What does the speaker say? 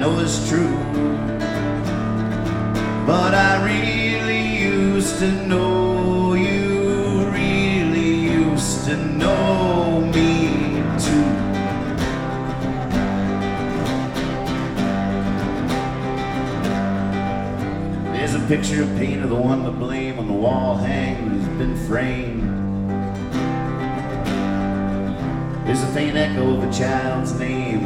know it's true. But I really used to know you, really used to know me too. There's a picture of pain of the one to blame on the wall hanged has been framed. There's a faint echo of a child's name